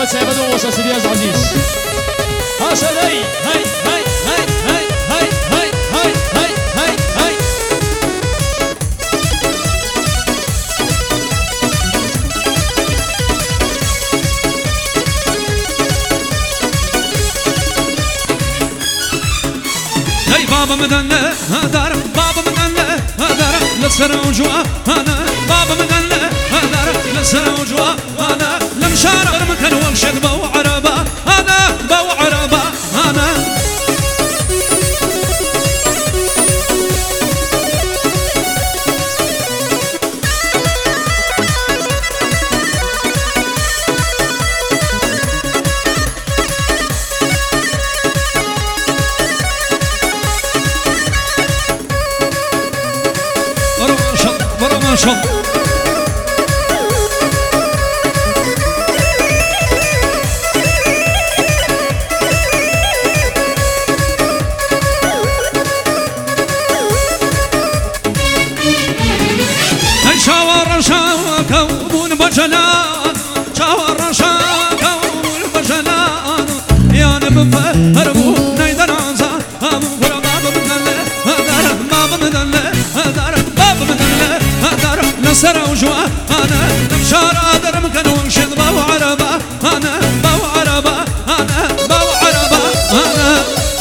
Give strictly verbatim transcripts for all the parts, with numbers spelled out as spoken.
بس عبدو موسى سرياز عزيز هاشا هاي هاي هاي هاي هاي هاي هاي هاي هاي هاي هاي هاي بابا مدلة هدار بابا مدلة هدار لسر وجوا أنا بابا مدلة هدار لسر وجوا أنا لمشار مكان ومشد بو عربة أنا بو عربة أنا شوف شاور شاك ومن بجلان شاور شاك ومن بجلان يا نبف هربو نيدر عنزا هم فرا باب مدلة هدار باب مدلة هدار باب مدلة هدار نصر وجوا أنا نمشار أدر مكان ومشد باو عربة أنا باو عربة أنا باو عربة أنا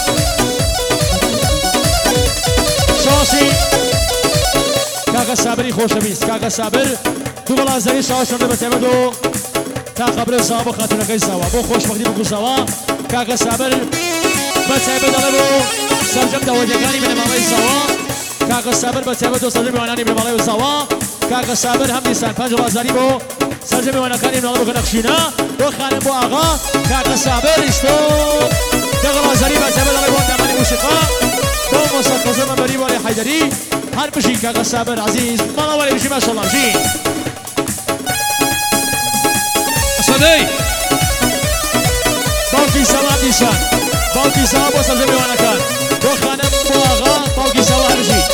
شاسي كاكا صابري خوش بيس كاكا صابر تو بلا زري شاش شده بتعمدو تا خبر صاحب خاطر كاي سوا بو خوش وقتی بو سوا كاكا صابر بتعمد على سرجم دوجكاني من مالي سوا كاكا صابر بتعمدو سرجم واناني من مالي سوا كاكا صابر هم نيسان پنج بازاری بو سرجم واناني من مالي نقشینا بو خانم بو آقا كاكا صابر استو دغ بازاری بتعمد على وقت مالي موسیقى بو موسیقى من بری ولی حیدری هر بشین كاكا صابر عزيز مالا ولي بشي ما شاء الله بشين أصدي باوكي سوا ديشان باوكي سوا بو سرجمي وانا كان بو خانم بو آغا باوكي سوا هر بشي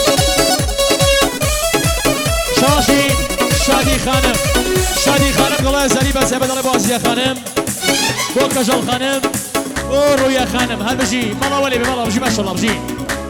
شاشي شادي خانم شادي خانم قلعه زري بس عبد الله بو عزيزي خانم بو كجل خانم بو رويا خانم هر بشي مالا ولي بمالا بشي ما شاء الله بشين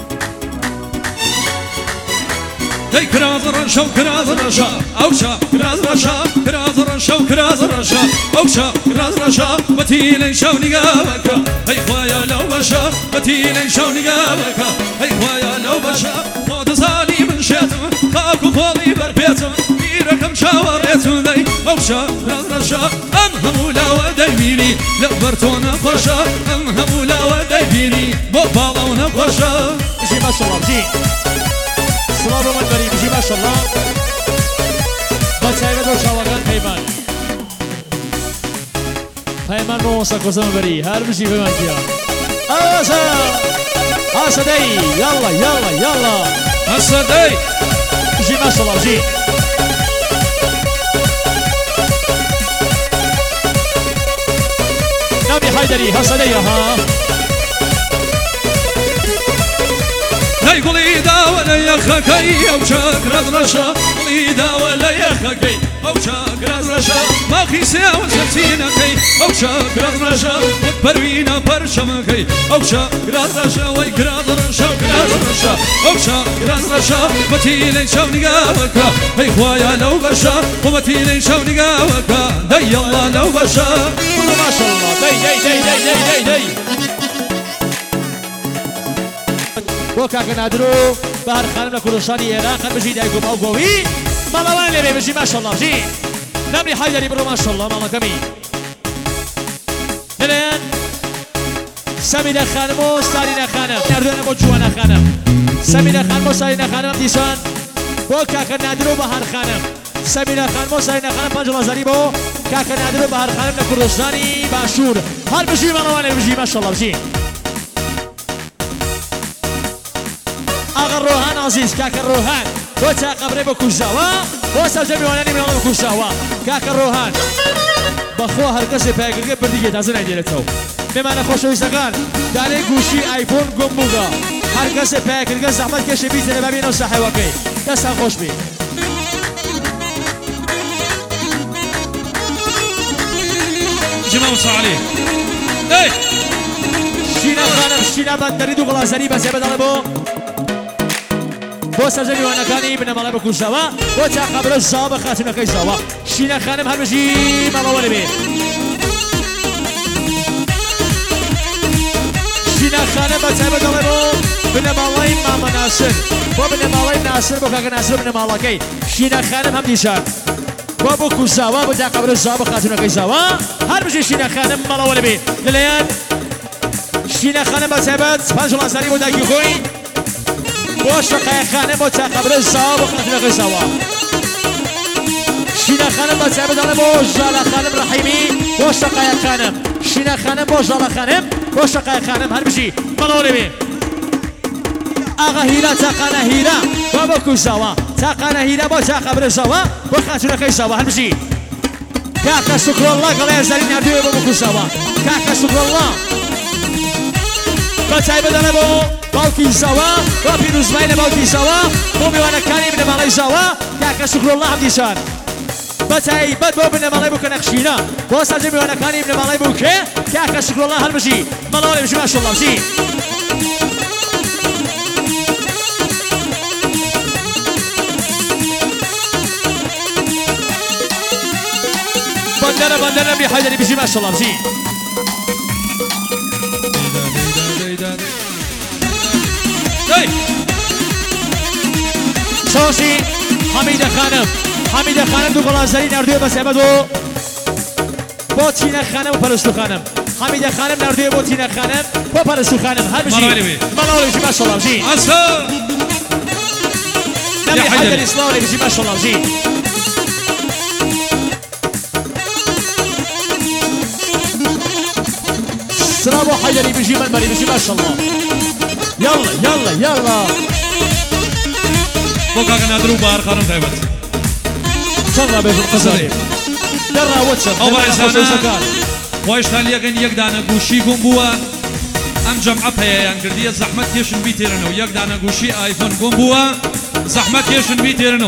هي كراز رشا كراز رشا أوشا كراز رشا كراز رشا كراز رشا أوشا كراز رشا بتيلي شوني قابك هي خوايا لو بشا بتيلي شوني قابك هي خوايا لو بشا موت صالي من شاتم خاكو فاضي بربيتم ميركم شاوريتم ذي أوشا كراز رشا أم همولا وديبيني لبرتونا خوشا أم همولا وديبيني مباضونا خوشا بشي ما شاء الله بشين سلام من بری بشی ما شاء الله بچه‌ها دو شواگان پیمان پیمان رو مسکوزم بری هر بشی پیمان کیا آسا آسا دی یالا یالا یالا آسا دی بشی ما شاء الله بشی نبی حیدری آسا دی ها هاي قولي دا ولا يا خكي أو شاك رزرشا قولي دا ولا يا خكي أو شاك رزرشا ما خيسيا وسبسينا كي أو شاك رزرشا وتبروينا برشم كي أو شاك رزرشا ويك رزرشا رزرشا أو شاك رزرشا بتيلي شوني قاوكا هاي خوايا لو بشا وبتيلي شوني قاوكا دي الله لو بشا ما شاء الله دي دي دي دي دي دي وكاك نادرو بهر خانم لكردستاني إيران خان بجي دايقوم أو قوي مالا وين لبي بجي ما شاء الله بجي نمري حيدري برو ما شاء الله مالا كمي هلين سمينة خانمو سالينة خانم نردونا بو جوانا خانم سمينة خانمو سالينة خانم ديسان بو كاك نادرو بهر خانم سمينة خانمو سالينة خانم پنج لازاري بو كاك نادرو بهر خانم لكردستاني باشور هر بجي مالا وين بجي ما شاء الله بجي آقا روحان عزیز کاکا روحان و تا قبره بکوشاوا و سرجمی وانانی من آقا بکوشاوا کاکا روحان بخوا هر کسی پیگرگه بردیگه تازه نیدیره تو میمانه خوشویستگان دالی گوشی آیفون گمبوگا هر کسی پیگرگه زحمت کشه بیزنه ببین و صحه وکی دستان خوش بی جماعة صالح اي شينا خانم شينا بندری دو غلازری بس بدل بو بو سرجمی وانا کانی بنا مالا بکو زوا بو تا قبل زوا خاتون کی زوا شینا خانم هر بجی مالا ولی بی شینا خانم بس بدل بو بنا مالای ماما ناصر بو بنا مالای ناصر بو کاک ناصر بنا مالا کی شینا خانم هم دیشان بو بکو زوا بو تا قبل زوا خاتون کی زوا هر بجی شینا خانم مالا ولی بی دلیان شینا خانم بس بد پنج غلازری بو داکی خوی باش فقای خانه با تقبل زواب خاطر غزوا شینا خانم با تقبل داره با جالا خانم رحیمی باش فقای خانم شینا خانم با جالا خانم باش فقای خانم هر بشی منوری بی آقا هیلا تقانه هیلا با با کوزوا تقانه هیلا با تقبل زوا با خاطر غزوا هر بشی کاکا شکر الله قلای زرین هدیه با کوزوا کاکا شکر الله با تقبل داره با باوکی زوا با پیروز بین باوکی زوا با میوانه کانی بن مالای زوا که شکر الله هم دیشان بتای بد با بن مالای بکن اخشینا با سرج میوانه کانی بن مالای بکه که شکر الله هر بشی مالای بشی ماشاءالله بشی بندر بندر بی حجری بشی ماشاءالله بشی شوشی حمید خانم حمید خانم دو غلازری نردوی بس ابدو با تینه خانم و پرستو خانم حمید خانم نردوی با تینه خانم و پرستو خانم هر بشی ملاوی بشی ماشاءالله بشی اصلا نبی حیدر اسلامی بشی ماشاءالله بشی سلام و حیدری بشی من بری بشی ماشاءالله يلا يلا يلا بوكا نادرو بار خانم تايبت شرب في القصري درا واتساب او برسانا واشتاليا كان يقدانا غوشي بومبوا ام جمعه بيان كرديه زحمت يشن بيتيرنو يقدانا غوشي ايفون بومبوا زحمت يشن بيتيرنو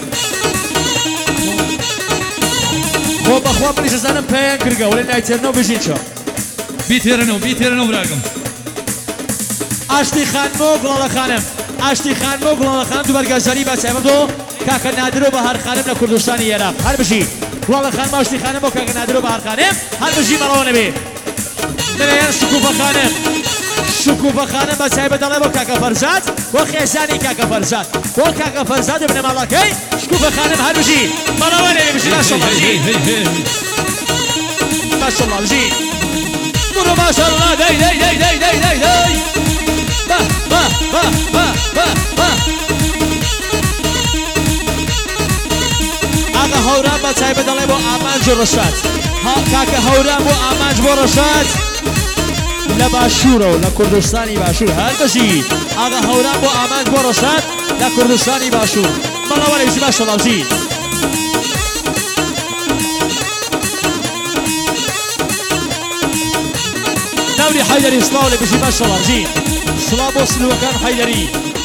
خو بخوا بريش زانم بيان كرغا ولا نايترنو بيجينشو بيتيرنو بيتيرنو براغم اشتی خانم و گلال خانم اشتی خانم و گلال خانم تو برگزاری بس امدو کاک نادر و بهار خانم در کردستان عراق هر بشی گلال خانم اشتی خانم و کاک نادر و بهار خانم هر بشی مروانه بی نمیان شکوفا خانم شکوفا خانم بس امداله با کاک فرزاد و خیزانی کاک فرزاد و کاک فرزاد ابن ملاکی شکوفا خانم هر بشی مروانه بی بشی ماشاءالله بشی ماشاءالله بشی برو ماشاءالله دی دی دی دی دی دی دی با با با با با با آقا هورام با چای بداله با آمانج و رشاد ها کاک هورام با آمانج و رشاد لباشورو لکردستانی باشور هر بشی آقا هورام با آمانج و رشاد لکردستانی باشور ملاوله بشی ماشاءالله بشی نوري حيدري صلاة بشي ما شاء الله بشي صلاة بوصل وكان حيدري